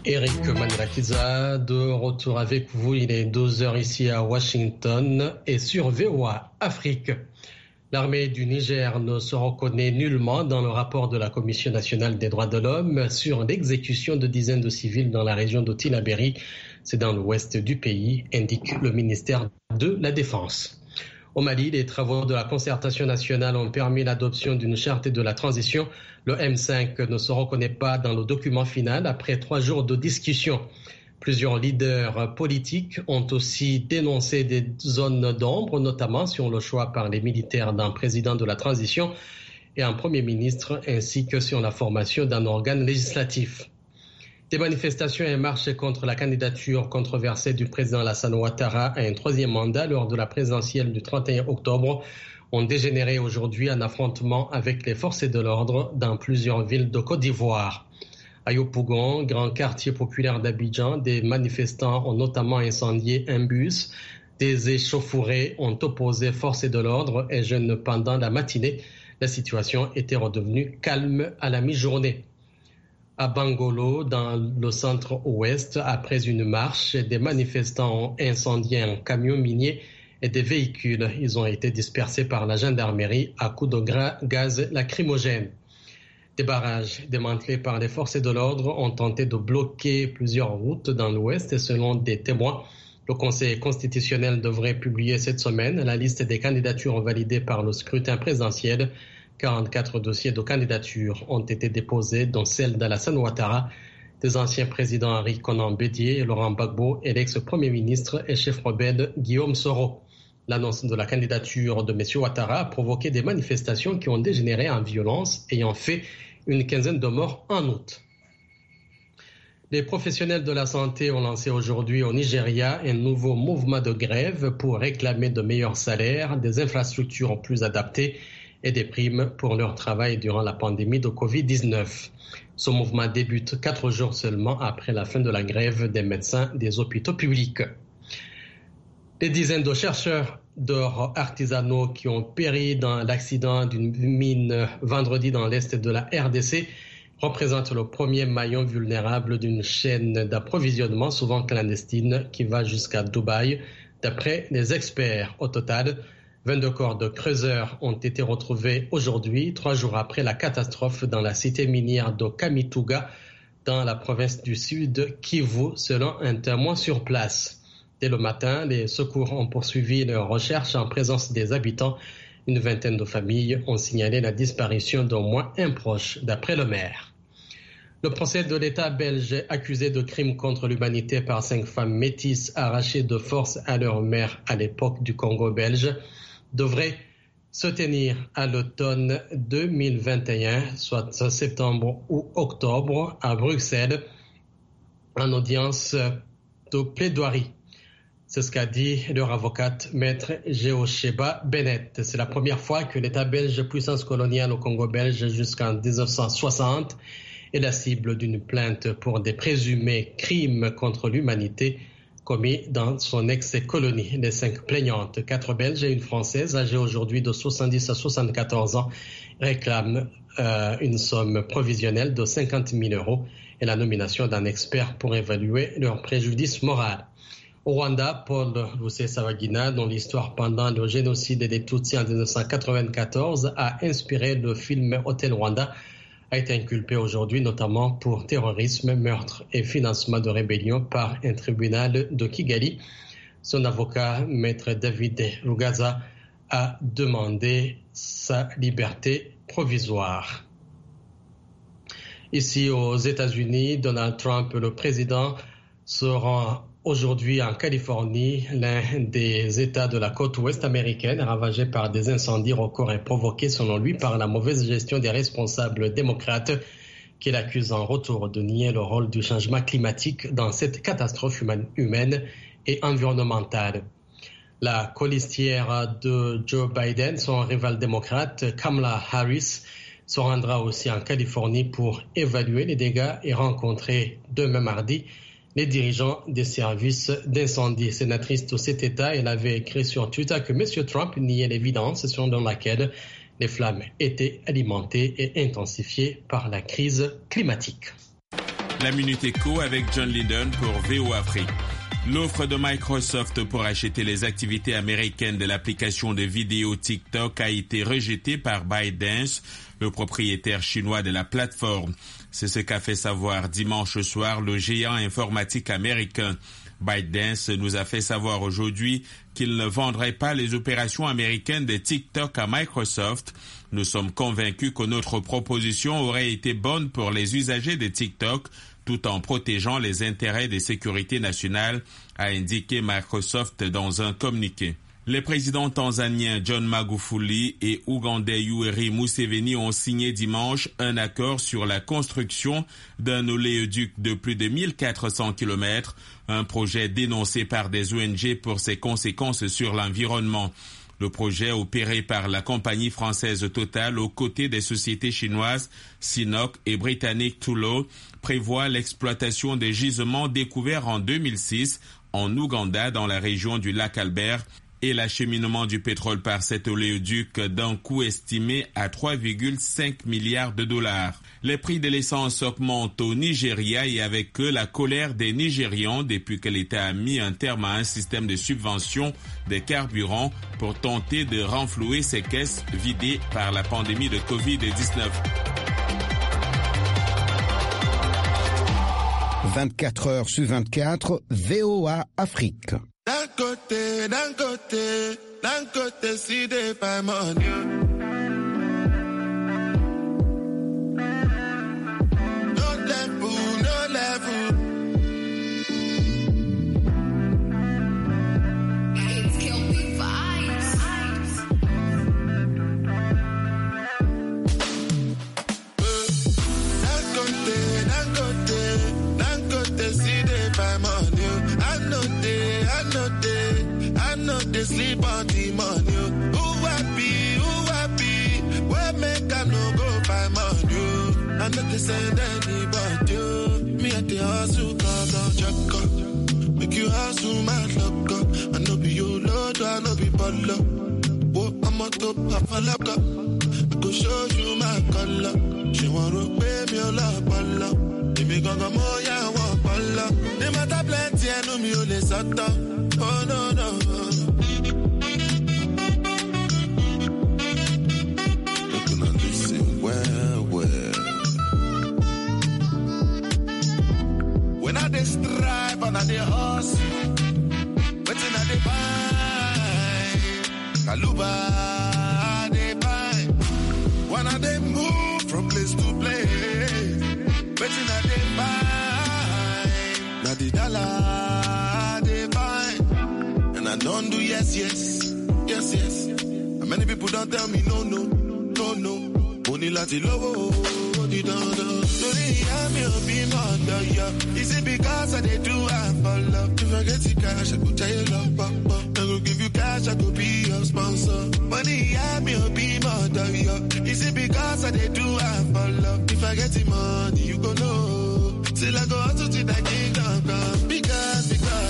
Eric Manirakiza, de retour avec vous. Il est 12h ici à Washington et sur VOA Afrique. L'armée du Niger ne se reconnaît nullement dans le rapport de la Commission nationale des droits de l'homme sur l'exécution de dizaines de civils dans la région de Tillabéri. C'est dans l'ouest du pays, indique le ministère de la Défense. Au Mali, les travaux de la concertation nationale ont permis l'adoption d'une charte de la transition. Le M5 ne se reconnaît pas dans le document final après 3 jours de discussion. Plusieurs leaders politiques ont aussi dénoncé des zones d'ombre, notamment sur le choix par les militaires d'un président de la transition et un premier ministre, ainsi que sur la formation d'un organe législatif. Des manifestations et marches contre la candidature controversée du président Alassane Ouattara à un 3e mandat lors de la présidentielle du 31 octobre ont dégénéré aujourd'hui en affrontement avec les forces de l'ordre dans plusieurs villes de Côte d'Ivoire. À Yopougon, grand quartier populaire d'Abidjan, des manifestants ont notamment incendié un bus. Des échauffourées ont opposé forces de l'ordre et jeunes pendant la matinée. La situation était redevenue calme à la mi-journée. À Bangolo, dans le centre-ouest, après une marche, des manifestants ont incendié un camion minier et des véhicules. Ils ont été dispersés par la gendarmerie à coups de gaz lacrymogène. Des barrages démantelés par les forces de l'ordre ont tenté de bloquer plusieurs routes dans l'ouest et selon des témoins, le Conseil constitutionnel devrait publier cette semaine la liste des candidatures validées par le scrutin présidentiel. 44 dossiers de candidature ont été déposés, dont celle d'Alassane Ouattara, des anciens présidents Henri Konan Bédié et Laurent Gbagbo et l'ex-premier ministre et chef rebelle Guillaume Soro. L'annonce de la candidature de M. Ouattara a provoqué des manifestations qui ont dégénéré en violence, ayant fait une quinzaine de morts en août. Les professionnels de la santé ont lancé aujourd'hui au Nigeria un nouveau mouvement de grève pour réclamer de meilleurs salaires, des infrastructures plus adaptées et des primes pour leur travail durant la pandémie de Covid-19. Ce mouvement débute 4 jours seulement après la fin de la grève des médecins des hôpitaux publics. Des dizaines de chercheurs d'or artisanaux qui ont péri dans l'accident d'une mine vendredi dans l'est de la RDC représentent le premier maillon vulnérable d'une chaîne d'approvisionnement souvent clandestine qui va jusqu'à Dubaï. D'après les experts, au total, 22 corps de creuseurs ont été retrouvés aujourd'hui, 3 jours après la catastrophe dans la cité minière de Kamituga, dans la province du Sud Kivu, selon un témoin sur place. Dès le matin, les secours ont poursuivi leurs recherches en présence des habitants. Une vingtaine de familles ont signalé la disparition d'au moins un proche, d'après le maire. Le procès de l'État belge accusé de crimes contre l'humanité par 5 femmes métisses arrachées de force à leur mère à l'époque du Congo belge devrait se tenir à l'automne 2021, soit septembre ou octobre, à Bruxelles, en audience de plaidoirie. C'est ce qu'a dit leur avocate, maître Geosheba Bennett. C'est la première fois que l'État belge, puissance coloniale au Congo belge jusqu'en 1960, est la cible d'une plainte pour des présumés crimes contre l'humanité commis dans son ex-colonie. Les 5 plaignantes, 4 Belges et une Française, âgées aujourd'hui de 70 à 74 ans, réclament une somme provisionnelle de 50 000 € et la nomination d'un expert pour évaluer leur préjudice moral. Au Rwanda, Paul Rusesabagina, dont l'histoire pendant le génocide des Tutsis en 1994 a inspiré le film Hôtel Rwanda, a été inculpé aujourd'hui notamment pour terrorisme, meurtre et financement de rébellion par un tribunal de Kigali. Son avocat, maître David Rugaza, a demandé sa liberté provisoire. Ici aux États-Unis, Donald Trump, le président, se rend aujourd'hui en Californie, l'un des États de la côte ouest américaine, ravagé par des incendies records et provoqués, selon lui, par la mauvaise gestion des responsables démocrates qu'il accuse en retour de nier le rôle du changement climatique dans cette catastrophe humaine et environnementale. La colistière de Joe Biden, son rival démocrate, Kamala Harris, se rendra aussi en Californie pour évaluer les dégâts et rencontrer demain mardi les dirigeants des services d'incendie. Sénatrice de cet État, elle avait écrit sur Twitter que M. Trump niait l'évidence selon laquelle les flammes étaient alimentées et intensifiées par la crise climatique. La Minute Éco avec John Linden pour VOA Afrique. L'offre de Microsoft pour acheter les activités américaines de l'application de vidéo TikTok a été rejetée par ByteDance, le propriétaire chinois de la plateforme. C'est ce qu'a fait savoir dimanche soir le géant informatique américain. ByteDance nous a fait savoir aujourd'hui qu'il ne vendrait pas les opérations américaines de TikTok à Microsoft. Nous sommes convaincus que notre proposition aurait été bonne pour les usagers de TikTok, tout en protégeant les intérêts de sécurité nationale, a indiqué Microsoft dans un communiqué. Les présidents tanzaniens John Magufuli et ougandais Yoweri Museveni ont signé dimanche un accord sur la construction d'un oléoduc de plus de 1400 km, un projet dénoncé par des ONG pour ses conséquences sur l'environnement. Le projet, opéré par la compagnie française Total aux côtés des sociétés chinoises Sinopec et britanniques Tullow, prévoit l'exploitation des gisements découverts en 2006 en Ouganda dans la région du lac Albert et l'acheminement du pétrole par cet oléoduc d'un coût estimé à 3,5 milliards de dollars. Les prix de l'essence augmentent au Nigeria et avec eux la colère des Nigérians depuis que l'État a mis un terme à un système de subvention des carburants pour tenter de renflouer ses caisses vidées par la pandémie de Covid-19. 24 heures sur 24, VOA Afrique. D'un côté, si des femmes en Dieu. No level. It's kill me vibes. D'un côté, si des femmes en Dieu. I know they sleep on the money. Who happy? Where make I no go find money? I know they send anybody. Me at the hustle, come check up. Make you hustle, my luck. I know be your lord, I know be baller. Oh, I'm on top, I lock up. I go show you my color. She want to pay me a lot, baller. If me gonna more, yeah, I want baller. They matter plenty, I know me only sata. Oh no. Looking at this well. When I dey strive and I dey hustle, waiting I dey find, Kaluba I dey find. When I dey move from place to place, waiting I dey find. Now the dollar I dey find. I don't do yes. And many people don't tell me no. Only lati lowo, di dondo. Sorry, I'm your be mother, yeah. Is it because I dey do I for love? If I get the cash, I go tell you love, papa. I go give you cash, I go be your sponsor. Money, I'm your be mother, yeah. Is it because I dey do I for love? If I get the money, you go know. Till I go out to the kingdom come. Because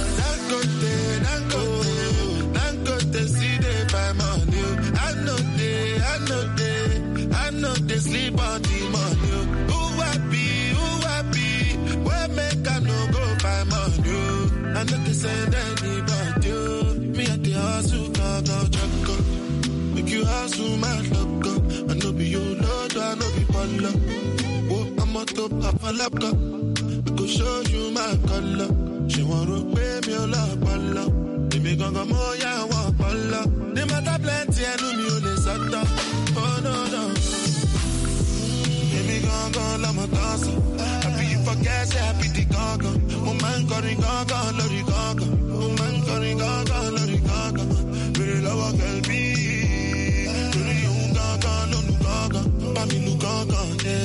Dangote, see they buy money. I know they sleep on the money. Who happy? Where make I no go buy money? I know they send anybody. Me at the hustle, go check up. Make you hustle, my luck. I know be your lord, I know be baller. Oh, I'm on top of a laptop. I go show you my color. She want to pay me a lot, baller. Me gonna more, yeah, I want baller. They matter plenty, I know me only sata. Oh no. Me gonna let my dance. Happy you forget, say happy the gaga. Oh man, calling gaga, lorry gaga. Oh man, calling gaga, lorry gaga. Really love a girl be. Really you gaga, no gaga. Bami no gaga, yeah.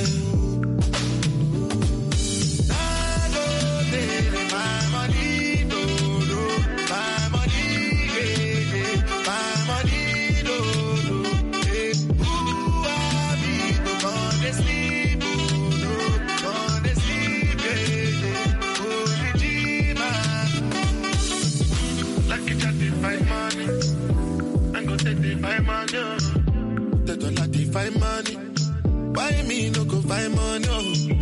They don't like to find money. Why me no go find money?